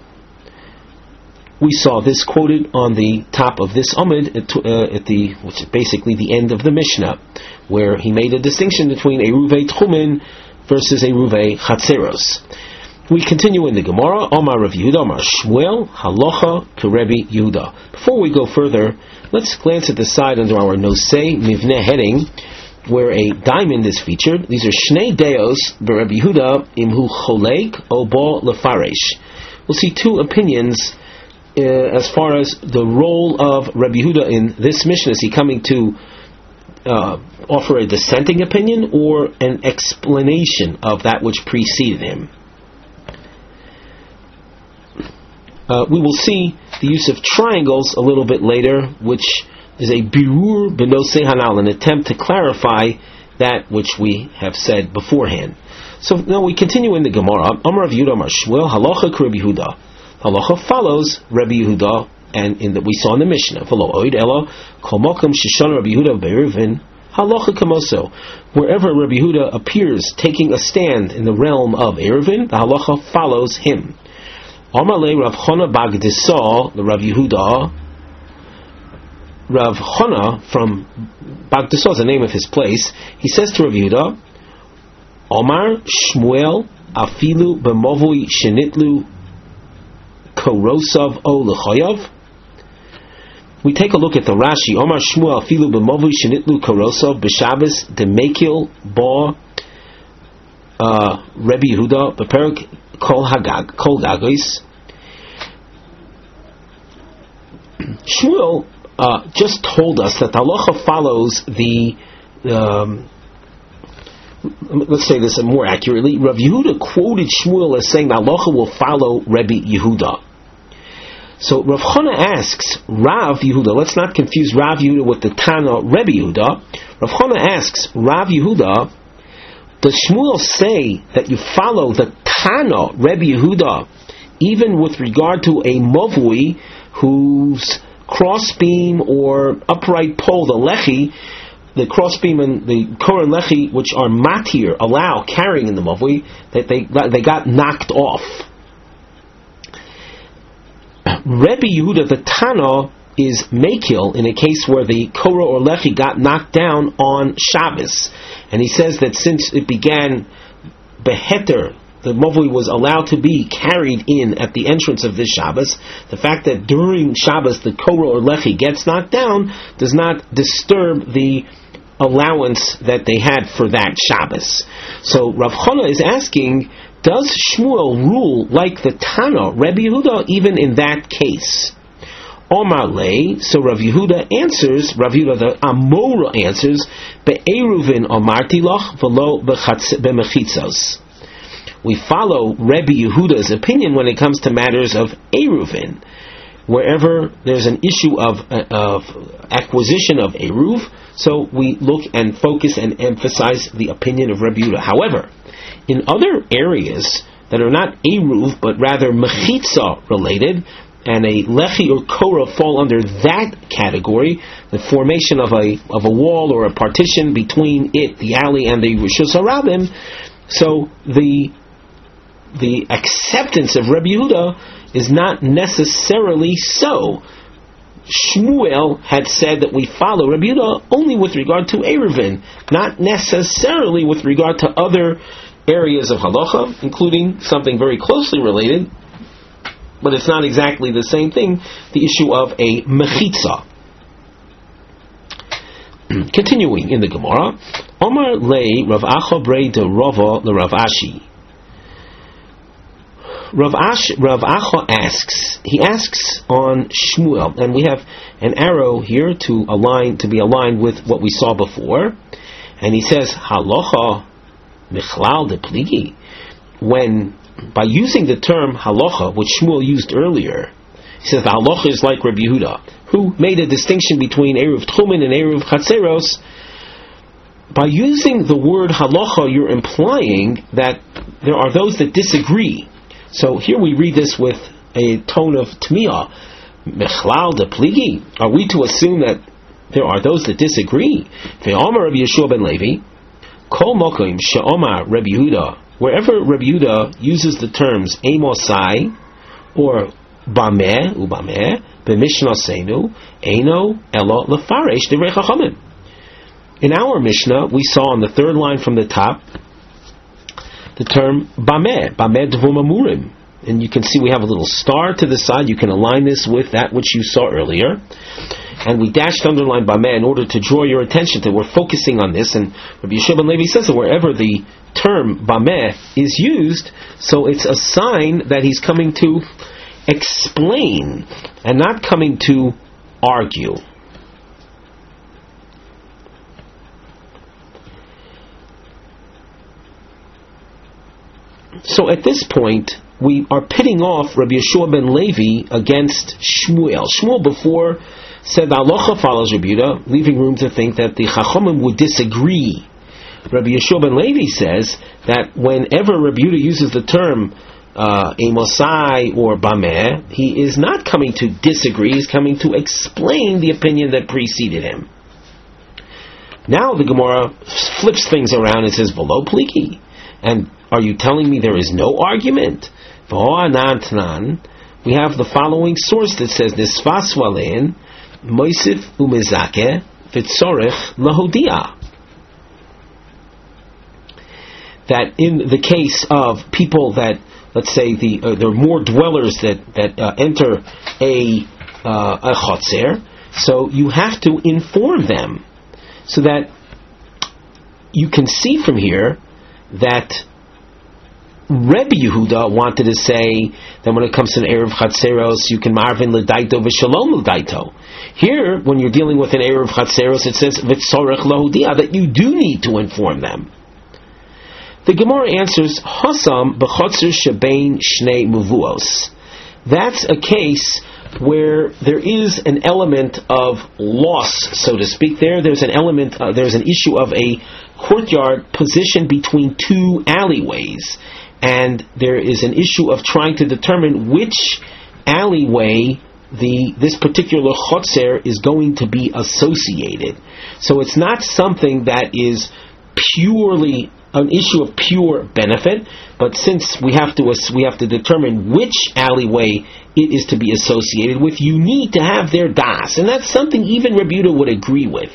We saw this quoted on the top of this Amud at, uh, at the, which is basically the end of the Mishnah, where he made a distinction between eruvei tchumin versus eruvei chatzeros. We continue in the Gemara. Omar Rav Yehuda, Omar Shmuel, halacha k'Rebbi Yehuda. Before we go further, let's glance at the side under our nosei mivneh heading, where a diamond is featured. These are shnei deos b'Rebbi Yehuda imhu cholek o bo lefaresh. We'll see two opinions Uh, as far as the role of Rabbi Yehuda in this mission. Is he coming to uh, offer a dissenting opinion or an explanation of that which preceded him? Uh, we will see the use of triangles a little bit later, which is a birur b'nosei hanal, an attempt to clarify that which we have said beforehand. So now we continue in the Gemara. Amar Rav Yehuda, Amar Shmuel, halacha k'Rebbi Yehuda. Halacha follows Rabbi Yehuda, and in that we saw in the Mishnah. Follow oid elo kol mokum sheshon Rabbi Yehuda be'eruvin halacha kamoso. Wherever Rabbi Yehuda appears taking a stand in the realm of eruvin, the halacha follows him. Amalei Rav Chana Bagdisah, the Rav Yehuda, Rav Chana from Bagdisah is the name of his place. He says to Rav Yehuda, Omar Shmuel afilu b'movui shenitlu Korosav o lechayav. We take a look at the Rashi. Omar Shmuel afilu b'movui shenitlu korosav b'Shabbos demekil ba Rebbe Yehuda b'perik kol hagag kol gagos. Shmuel uh, just told us that the halacha follows the. Um, let's say this more accurately. Rav Yehuda quoted Shmuel as saying the halacha will follow Rebbe Yehuda. So Rav Chana asks Rav Yehuda, let's not confuse Rav Yehuda with the Tana Rebbe Yehuda. Rav Chana asks Rav Yehuda, does Shmuel say that you follow the Tana Rebbe Yehuda even with regard to a Movui whose crossbeam or upright pole, the Lechi, the crossbeam and the Koran Lechi, which are matir, allow carrying in the Mavui, that they they got knocked off? Rebbe Yehuda, the Tana, is Mekil in a case where the Korah or Lechi got knocked down on Shabbos. And he says that since it began Beheter, the Mavui was allowed to be carried in at the entrance of this Shabbos, the fact that during Shabbos the Korah or Lechi gets knocked down does not disturb the allowance that they had for that Shabbos. So Rav Chana is asking, does Shmuel rule like the Tana, Rebbe Yehuda, even in that case? Omar lei, so Rav Yehuda answers, Rav Yehuda the Amora answers, be'eruvin omarti loch v'lo b'mechitzos. We follow Rebbe Yehuda's opinion when it comes to matters of eruvin. Wherever there's an issue of, of acquisition of eruv, so we look and focus and emphasize the opinion of Rebbe Yehuda. However, in other areas that are not eruv, but rather mechitza related, and a lechi or korah fall under that category, the formation of a of a wall or a partition between it, the alley, and the Rishus HaRabim. So the the acceptance of Rebbe Yehuda is not necessarily so. Shmuel had said that we follow Rebbe Yehuda only with regard to eruvin, not necessarily with regard to other areas of halacha, including something very closely related, but it's not exactly the same thing, the issue of a mechitza. Continuing in the Gemara, Omar lei Rav Acha brei de Rava le Rav Ashi. Rav, Ash, Rav Acha asks, he asks on Shmuel, and we have an arrow here to align, to be aligned with what we saw before, and he says, halacha michlal de pligi, when by using the term halacha, which Shmuel used earlier, he says the halacha is like Rabbi Yehuda, who made a distinction between eruv tchumen and eruv chatzeros. By using the word halacha, you're implying that there are those that disagree. So here we read this with a tone of tmiyah. Mechlal de pligi. Are we to assume that there are those that disagree? Ve'omar Rabbi Yeshua ben Levi, kol mokim she'omar Rabbi Yehuda. Wherever Rabbi Yehuda uses the terms Amosai or Bameh, Ubameh, B'Mishnah Seinu, Eino, Elo, Lefaresh, Divrei Chachamim. In our Mishnah, we saw on the third line from the top the term Bameh, Bameh Dvum Amurim. And you can see we have a little star to the side. You can align this with that which you saw earlier. And we dashed underline Bameh in order to draw your attention to, we're focusing on this, and Rabbi Yeshua ben Levi says that wherever the term Bameh is used, so it's a sign that he's coming to explain and not coming to argue. So at this point, we are pitting off Rabbi Yeshua ben Levi against Shmuel. Shmuel before said the halacha follows Rabbi Yehuda, leaving room to think that the Chachamim would disagree. Rabbi Yeshua ben Levi says that whenever Rabbi Yehuda uses the term uh, Amosai or Bameh, he is not coming to disagree, he's coming to explain the opinion that preceded him. Now the Gemara flips things around and says, V'lo pliki. And are you telling me there is no argument? V'ho'anantnan. We have the following source that says, Nisfas walein, Moisif umezake, v'tzorech lahodia. That in the case of people that, let's say, the uh, there are more dwellers that that uh, enter a uh, a chotzer, so you have to inform them, so that you can see from here that Rebbe Yehuda wanted to say that when it comes to an eruv chatzeros, you can marvin l'daito v'shalom l'daito. Here, when you're dealing with an eruv chatzeros, it says v'tzorech lahodia, that you do need to inform them. The Gemara answers, Hasam b'chotzer shebein shnei muvuos. That's a case where there is an element of loss, so to speak. There, there's an element, uh, there's an issue of a courtyard positioned between two alleyways, and there is an issue of trying to determine which alleyway the this particular chotzer is going to be associated. So it's not something that is purely an issue of pure benefit, but since we have to we have to determine which alleyway it is to be associated with, you need to have their das, and that's something even Rebbe Yehuda would agree with.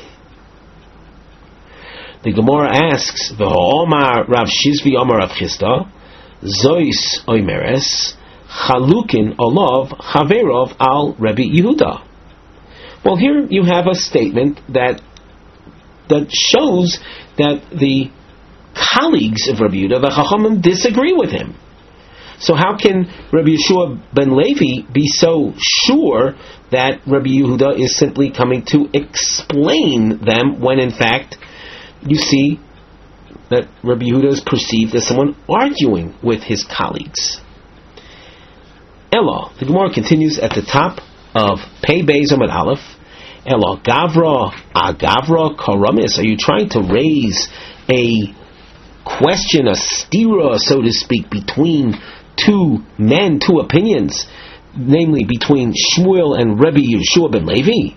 The Gemara asks, "V'ho'omar Rav Shizvi Omar Rav Chisda, Zois Oimeres Chalukin Olav Chaverov Al Rebbe Yehuda." Well, here you have a statement that that shows that the colleagues of Rabbi Yehuda, the Chachamim, disagree with him. So how can Rabbi Yeshua ben Levi be so sure that Rabbi Yehuda is simply coming to explain them when in fact you see that Rabbi Yehuda is perceived as someone arguing with his colleagues? Elo, the Gemara continues at the top of Pei Beis Amud Aleph. Elo, Gavra, Agavra, Karamis. Are you trying to raise a question, a stira, so to speak, between two men, two opinions, namely between Shmuel and Rabbi Yeshua ben Levi?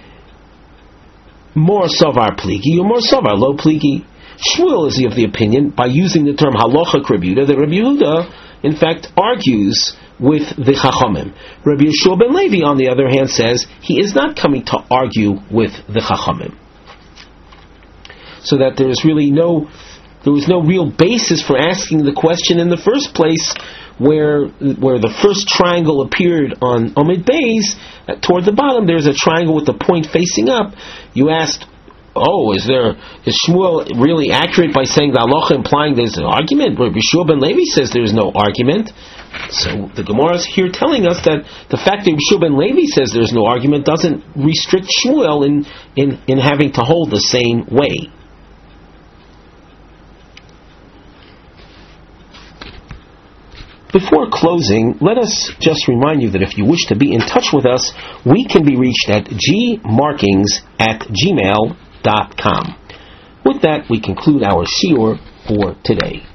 More savar pligi or more savar lo pligi? Shmuel is of the opinion, by using the term halacha Rabbi Yehuda, that Rabbi Yehuda, in fact, argues with the Chachamim. Rabbi Yeshua ben Levi, on the other hand, says he is not coming to argue with the Chachamim. So that there is really no, there was no real basis for asking the question in the first place, where where the first triangle appeared on Amud Beis, uh, toward the bottom there's a triangle with the point facing up. You asked, oh, is there is Shmuel really accurate by saying the halacha implying there's an argument? Rabbi Yeshua ben Levi says there's no argument. So the Gemara is here telling us that the fact that Yeshua ben Levi says there's no argument doesn't restrict Shmuel in, in, in having to hold the same way. Before closing, let us just remind you that if you wish to be in touch with us, we can be reached at g markings at gmail dot com. With that, we conclude our shiur for today.